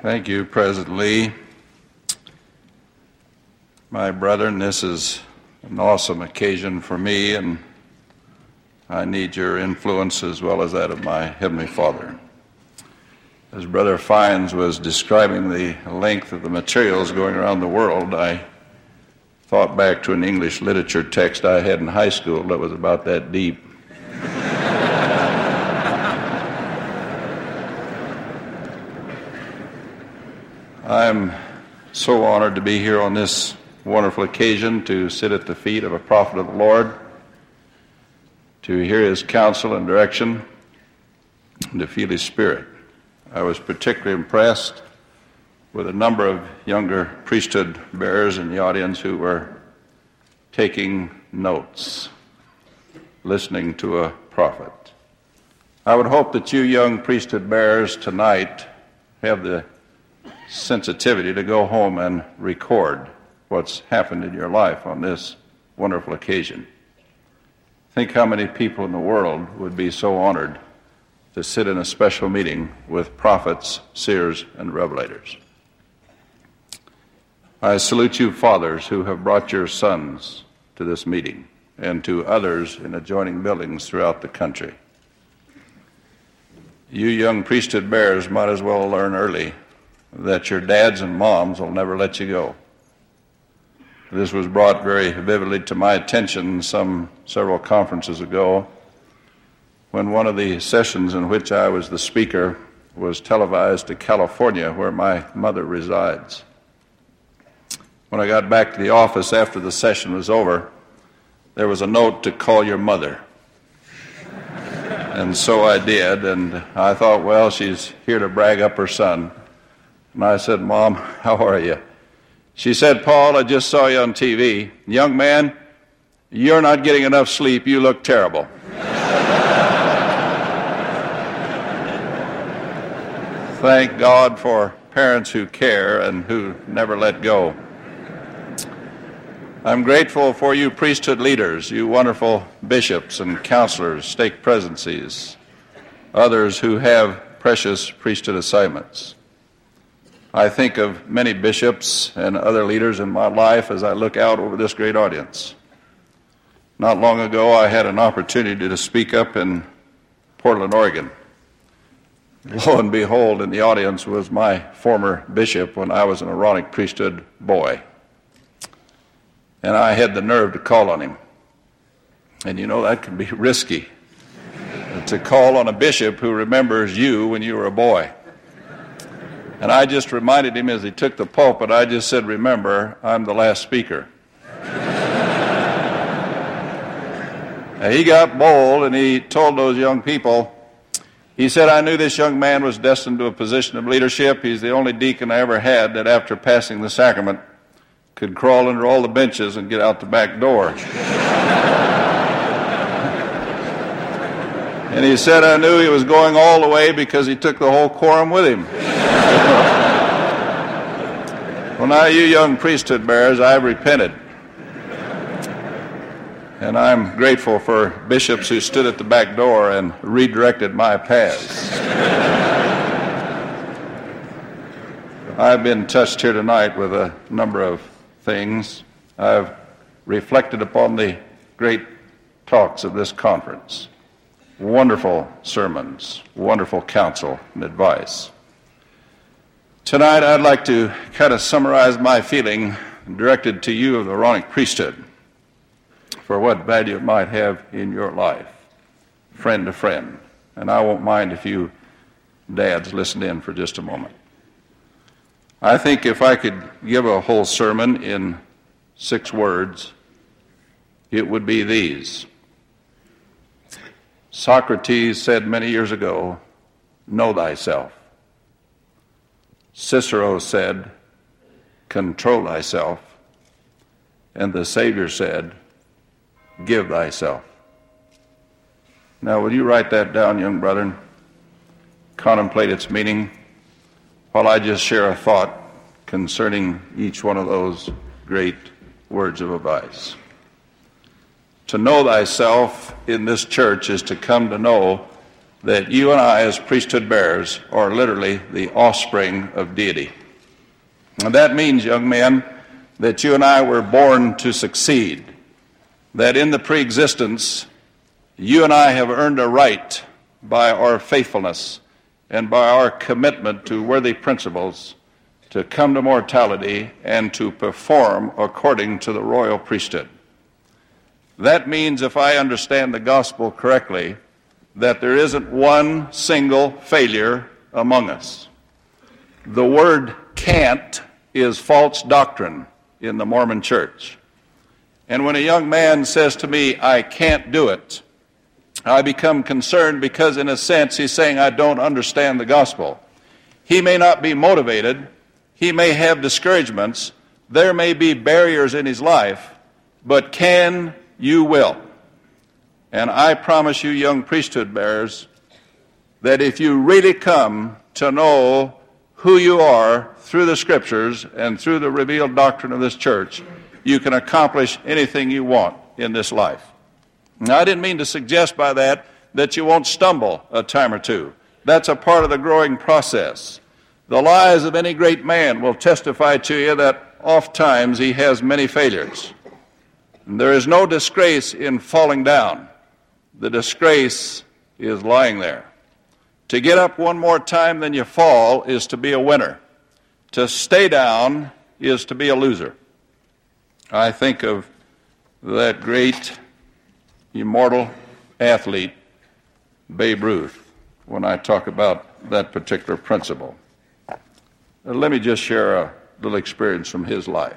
Thank you, President Lee. My brethren, this is an awesome occasion for me, and I need your influence as well as that of my Heavenly Father. As Brother Fines was describing the length of the materials going around the world, I thought back to an English literature text I had in high school that was about that deep. I'm so honored to be here on this wonderful occasion to sit at the feet of a prophet of the Lord, to hear his counsel and direction, and to feel his spirit. I was particularly impressed with a number of younger priesthood bearers in the audience who were taking notes, listening to a prophet. I would hope that you young priesthood bearers tonight have the sensitivity to go home and record what's happened in your life on this wonderful occasion. Think how many people in the world would be so honored to sit in a special meeting with prophets, seers, and revelators. I salute you fathers who have brought your sons to this meeting and to others in adjoining buildings throughout the country. You young priesthood bearers might as well learn early that your dads and moms will never let you go. This was brought very vividly to my attention several conferences ago when one of the sessions in which I was the speaker was televised to California, where my mother resides. When I got back to the office after the session was over, there was a note to call your mother. And so I did, and I thought, well, she's here to brag up her son. And I said, Mom, how are you? She said, Paul, I just saw you on TV. Young man, you're not getting enough sleep. You look terrible. Thank God for parents who care and who never let go. I'm grateful for you priesthood leaders, you wonderful bishops and counselors, stake presidencies, others who have precious priesthood assignments. I think of many bishops and other leaders in my life as I look out over this great audience. Not long ago, I had an opportunity to speak up in Portland, Oregon. Lo and behold, in the audience was my former bishop when I was an Aaronic priesthood boy. And I had the nerve to call on him. And you know, that can be risky, to call on a bishop who remembers you when you were a boy. And I just reminded him as he took the pulpit, I just said, remember, I'm the last speaker. He got bold and he told those young people, he said, I knew this young man was destined to a position of leadership. He's the only deacon I ever had that after passing the sacrament could crawl under all the benches and get out the back door. And he said, I knew he was going all the way because he took the whole quorum with him. Well, now you young priesthood bearers, I've repented. And I'm grateful for bishops who stood at the back door and redirected my paths. I've been touched here tonight with a number of things. I've reflected upon the great talks of this conference. Wonderful sermons, wonderful counsel and advice. Tonight I'd like to kind of summarize my feeling directed to you of the Aaronic priesthood for what value it might have in your life, friend to friend. And I won't mind if you dads listen in for just a moment. I think if I could give a whole sermon in 6 words, it would be these. Socrates said many years ago, know thyself. Cicero said, control thyself. And the Savior said, give thyself. Now, will you write that down, young brethren? Contemplate its meaning while I just share a thought concerning each one of those great words of advice. To know thyself in this church is to come to know that you and I, as priesthood bearers, are literally the offspring of deity. And that means, young men, that you and I were born to succeed, that in the preexistence, you and I have earned a right by our faithfulness and by our commitment to worthy principles to come to mortality and to perform according to the royal priesthood. That means, if I understand the gospel correctly, that there isn't one single failure among us. The word can't is false doctrine in the Mormon church. And when a young man says to me, I can't do it, I become concerned because, in a sense, he's saying, I don't understand the gospel. He may not be motivated. He may have discouragements. There may be barriers in his life, but you will. And I promise you, young priesthood bearers, that if you really come to know who you are through the Scriptures and through the revealed doctrine of this church, you can accomplish anything you want in this life. Now, I didn't mean to suggest by that you won't stumble a time or two. That's a part of the growing process. The lives of any great man will testify to you that oft times he has many failures. And there is no disgrace in falling down. The disgrace is lying there. To get up one more time than you fall is to be a winner. To stay down is to be a loser. I think of that great immortal athlete, Babe Ruth, when I talk about that particular principle. Let me just share a little experience from his life.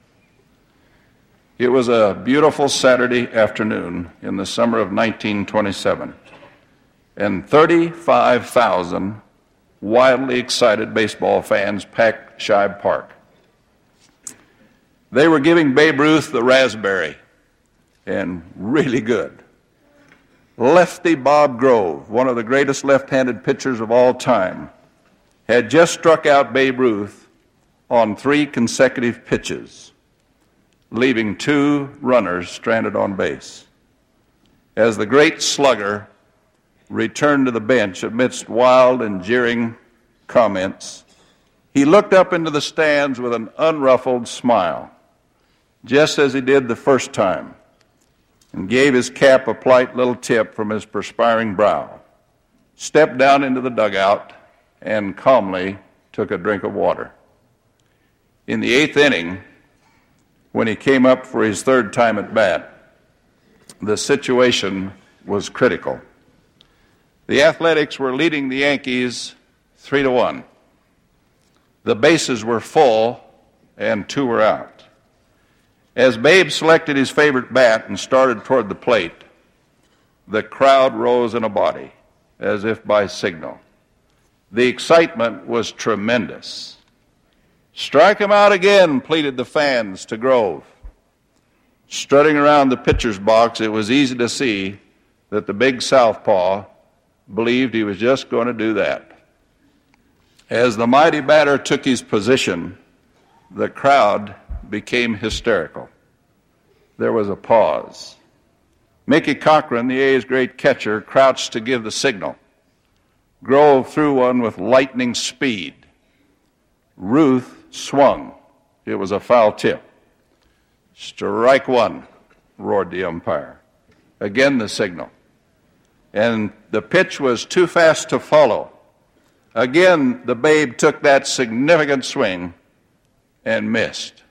It was a beautiful Saturday afternoon in the summer of 1927, and 35,000 wildly excited baseball fans packed Shibe Park. They were giving Babe Ruth the raspberry, and really good. Lefty Bob Grove, one of the greatest left-handed pitchers of all time, had just struck out Babe Ruth on 3 consecutive pitches, leaving 2 runners stranded on base. As the great slugger returned to the bench amidst wild and jeering comments, he looked up into the stands with an unruffled smile, just as he did the first time, and gave his cap a polite little tip from his perspiring brow, stepped down into the dugout, and calmly took a drink of water. In the 8th inning, when he came up for his 3rd time at bat, the situation was critical. The Athletics were leading the Yankees 3-1. The bases were full and 2 were out. As Babe selected his favorite bat and started toward the plate, the crowd rose in a body, as if by signal. The excitement was tremendous. Strike him out again, pleaded the fans to Grove. Strutting around the pitcher's box, it was easy to see that the big southpaw believed he was just going to do that. As the mighty batter took his position, the crowd became hysterical. There was a pause. Mickey Cochran, the A's great catcher, crouched to give the signal. Grove threw one with lightning speed. Ruth swung. It was a foul tip. Strike 1, roared the umpire. Again the signal. And the pitch was too fast to follow. Again, the Babe took that significant swing and missed.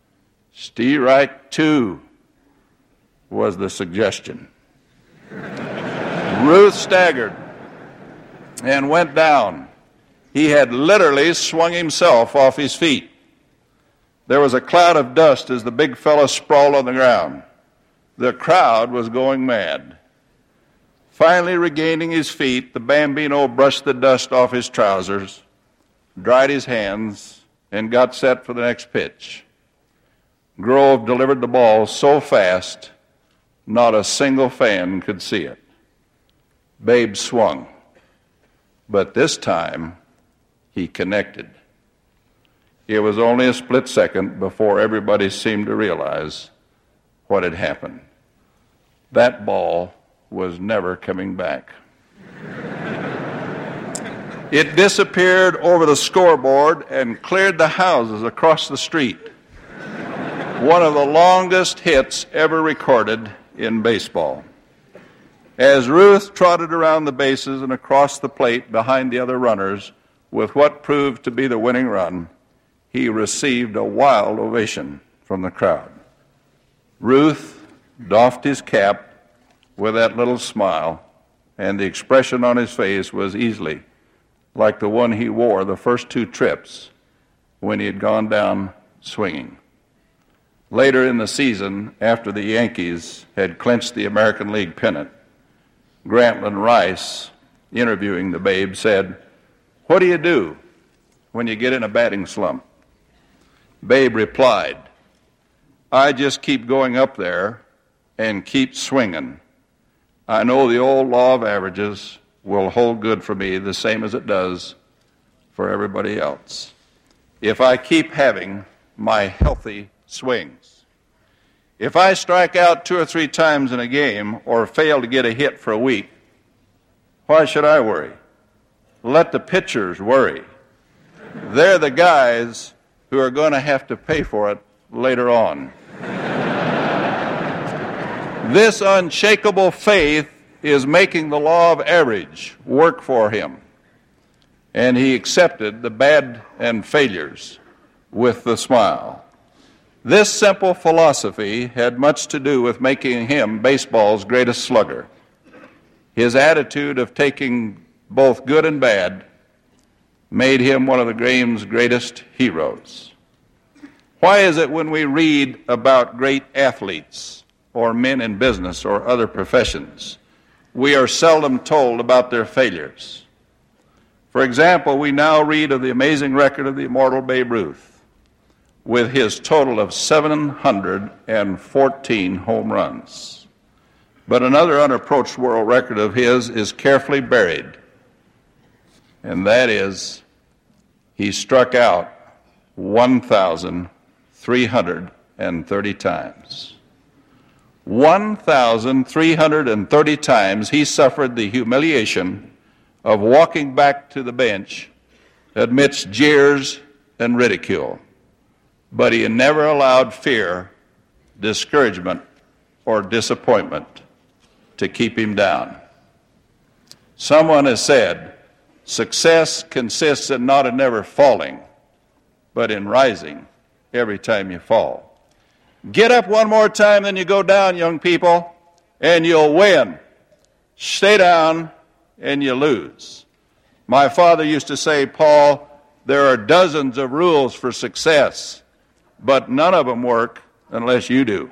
Strike 2 was the suggestion. Ruth staggered and went down. He had literally swung himself off his feet. There was a cloud of dust as the big fellow sprawled on the ground. The crowd was going mad. Finally regaining his feet, the Bambino brushed the dust off his trousers, dried his hands, and got set for the next pitch. Grove delivered the ball so fast, not a single fan could see it. Babe swung. But this time, he connected. It was only a split second before everybody seemed to realize what had happened. That ball was never coming back. It disappeared over the scoreboard and cleared the houses across the street. One of the longest hits ever recorded in baseball. As Ruth trotted around the bases and across the plate behind the other runners with what proved to be the winning run, he received a wild ovation from the crowd. Ruth doffed his cap with that little smile, and the expression on his face was easily like the one he wore the first two trips when he had gone down swinging. Later in the season, after the Yankees had clinched the American League pennant, Grantland Rice, interviewing the Babe, said, "What do you do when you get in a batting slump?" Babe replied, "I just keep going up there and keep swinging. I know the old law of averages will hold good for me the same as it does for everybody else. If I keep having my healthy swings. If I strike out 2 or 3 times in a game or fail to get a hit for a week, why should I worry? Let the pitchers worry. They're the guys who are going to have to pay for it later on." This unshakable faith is making the law of average work for him, and he accepted the bad and failures with the smile. This simple philosophy had much to do with making him baseball's greatest slugger. His attitude of taking both good and bad made him one of the game's greatest heroes. Why is it when we read about great athletes or men in business or other professions, we are seldom told about their failures? For example, we now read of the amazing record of the immortal Babe Ruth, with his total of 714 home runs. But another unapproached world record of his is carefully buried, and that is he struck out 1,330 times. 1,330 times he suffered the humiliation of walking back to the bench amidst jeers and ridicule. But he never allowed fear, discouragement, or disappointment to keep him down. Someone has said, success consists in not in never falling, but in rising every time you fall. Get up one more time than you go down, young people, and you'll win. Stay down and you lose. My father used to say, "Paul, there are dozens of rules for success, but none of them work unless you do."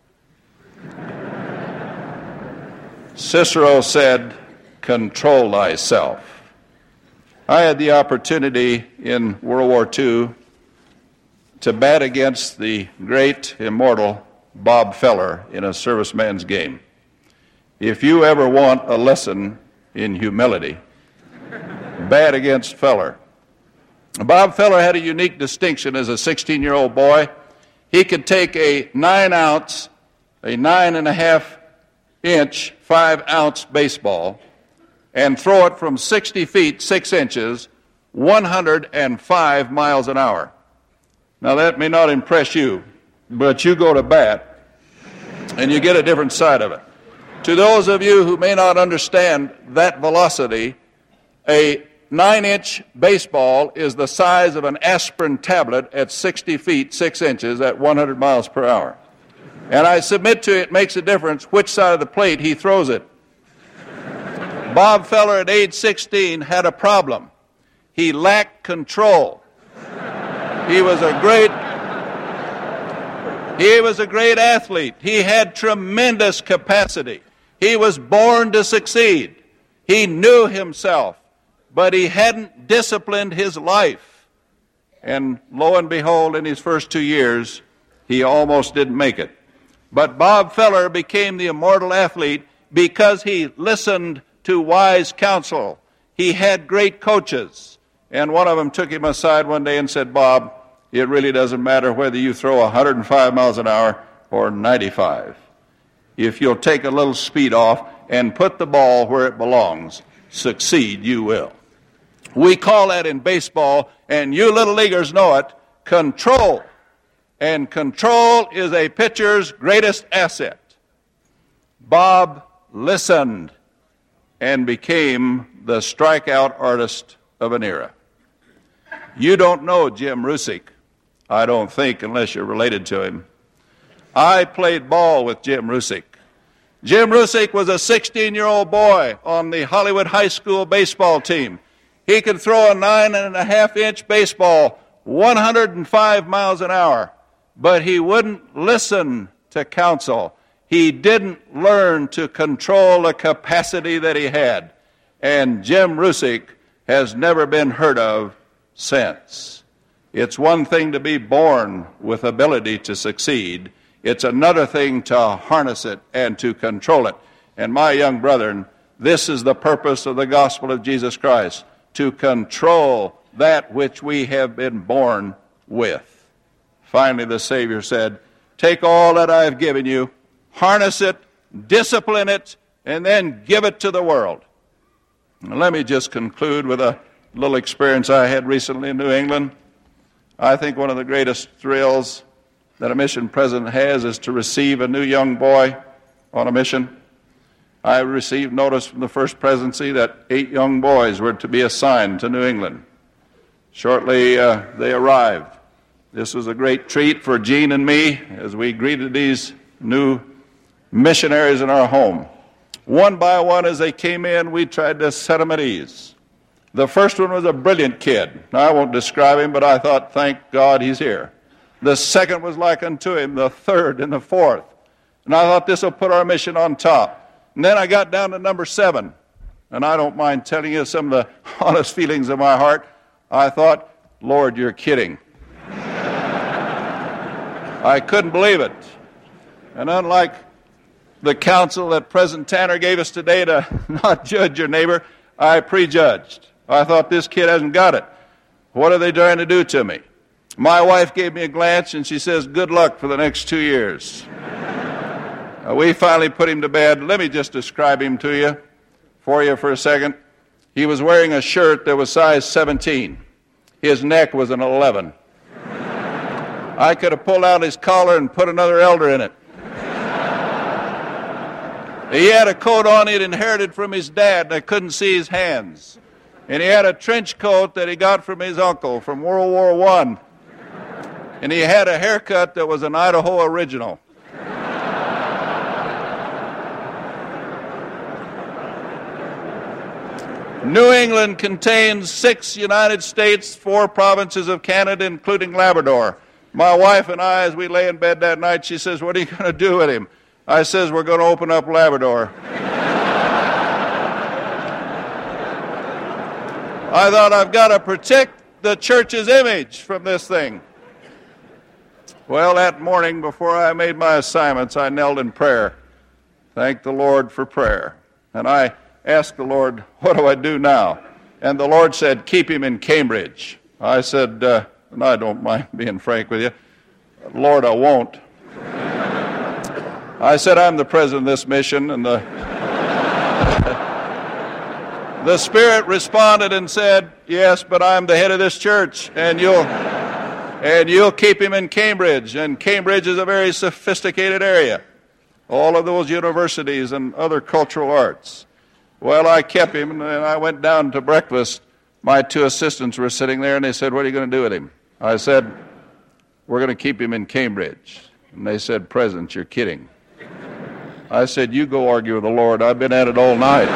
Cicero said, "Control thyself." I had the opportunity in World War II to bat against the great, immortal Bob Feller in a serviceman's game. If you ever want a lesson in humility, bat against Feller. Bob Feller had a unique distinction as a 16-year-old boy. He could take a 9-ounce, a 9.5-inch, 5-ounce baseball and throw it from 60 feet, 6 inches, 105 miles an hour. Now that may not impress you, but you go to bat and you get a different side of it. To those of you who may not understand that velocity, a 9-inch baseball is the size of an aspirin tablet at 60 feet, 6 inches at 100 miles per hour. And I submit to you, it makes a difference which side of the plate he throws it. Bob Feller at age 16 had a problem. He lacked control. He was a great athlete. He had tremendous capacity. He was born to succeed. He knew himself, but he hadn't disciplined his life. And lo and behold, in his first 2 years, he almost didn't make it. But Bob Feller became the immortal athlete because he listened to wise counsel. He had great coaches. And one of them took him aside one day and said, "Bob, it really doesn't matter whether you throw 105 miles an hour or 95. If you'll take a little speed off and put the ball where it belongs, succeed you will." We call that in baseball, and you little leaguers know it, control. And control is a pitcher's greatest asset. Bob listened and became the strikeout artist of an era. You don't know Jim Rusick, I don't think, unless you're related to him. I played ball with Jim Rusick. Jim Rusick was a 16-year-old boy on the Hollywood High School baseball team. He could throw a 9.5-inch baseball 105 miles an hour, but he wouldn't listen to counsel. He didn't learn to control the capacity that he had. And Jim Rusick has never been heard of since. It's one thing to be born with ability to succeed. It's another thing to harness it and to control it. And my young brethren, this is the purpose of the gospel of Jesus Christ, to control that which we have been born with. Finally, the Savior said, take all that I have given you, harness it, discipline it, and then give it to the world. And let me just conclude with a little experience I had recently in New England. I think one of the greatest thrills that a mission president has is to receive a new young boy on a mission. I received notice from the first presidency that 8 young boys were to be assigned to New England. Shortly, they arrived. This was a great treat for Gene and me as we greeted these new missionaries in our home. One by one, as they came in, we tried to set them at ease. The first one was a brilliant kid. Now, I won't describe him, but I thought, thank God he's here. The second was like unto him, the third and the fourth. And I thought this will put our mission on top. And then I got down to number 7. And I don't mind telling you some of the honest feelings of my heart. I thought, Lord, you're kidding. I couldn't believe it. And unlike the counsel that President Tanner gave us today to not judge your neighbor, I prejudged. I thought, this kid hasn't got it. What are they trying to do to me? My wife gave me a glance and she says, good luck for the next 2 years. We finally put him to bed. Let me just describe him to you for a second. He was wearing a shirt that was size 17. His neck was an 11. I could have pulled out his collar and put another elder in it. He had a coat on he'd inherited from his dad, and I couldn't see his hands. And he had a trench coat that he got from his uncle from World War I. And he had a haircut that was an Idaho original. New England contains 6 United States, 4 provinces of Canada, including Labrador. My wife and I, as we lay in bed that night, she says, what are you going to do with him? I says, we're going to open up Labrador. I thought, I've got to protect the church's image from this thing. Well, that morning, before I made my assignments, I knelt in prayer. Thanked the Lord for prayer. And I asked the Lord, what do I do now? And the Lord said, keep him in Cambridge. I said, and I don't mind being frank with you, Lord, I won't. I said, I'm the president of this mission, and the Spirit responded and said, yes, but I'm the head of this church, and you'll keep him in Cambridge, and Cambridge is a very sophisticated area. All of those universities and other cultural arts. Well, I kept him, and I went down to breakfast. My 2 assistants were sitting there, and they said, what are you going to do with him? I said, we're going to keep him in Cambridge. And they said, President, you're kidding. I said, you go argue with the Lord. I've been at it all night.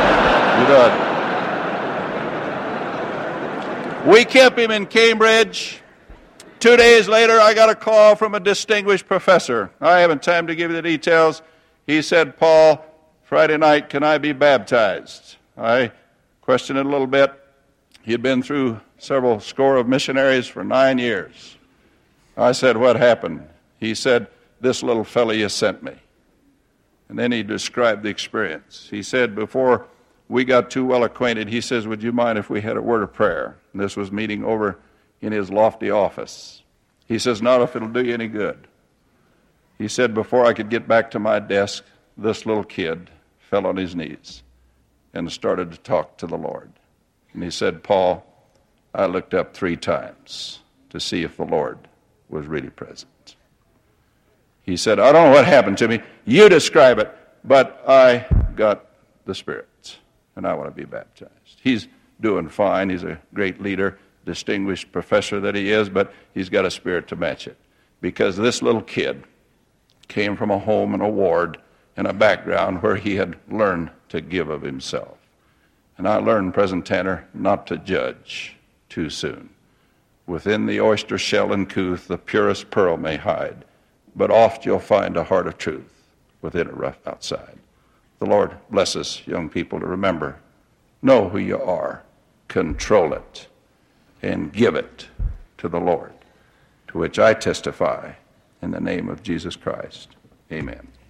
You know it. We kept him in Cambridge. 2 days later, I got a call from a distinguished professor. I haven't time to give you the details. He said, Paul, Friday night, can I be baptized? I questioned it a little bit. He had been through several score of missionaries for 9 years. I said, what happened? He said, this little fellow you sent me. And then he described the experience. He said, before we got too well acquainted, he says, would you mind if we had a word of prayer? And this was meeting over in his lofty office. He says, not if it'll do you any good. He said, before I could get back to my desk, this little kid fell on his knees and started to talk to the Lord. And he said, Paul, I looked up 3 times to see if the Lord was really present. He said, I don't know what happened to me. You describe it, but I got the Spirit, and I want to be baptized. He's doing fine. He's a great leader, distinguished professor that he is, but he's got a spirit to match it. Because this little kid came from a home and a ward and a background where he had learned to give of himself. And I learned, President Tanner, not to judge too soon. Within the oyster shell and couth, the purest pearl may hide, but oft you'll find a heart of truth within a rough outside. The Lord bless us, young people, to remember, know who you are, control it, and give it to the Lord, to which I testify in the name of Jesus Christ. Amen.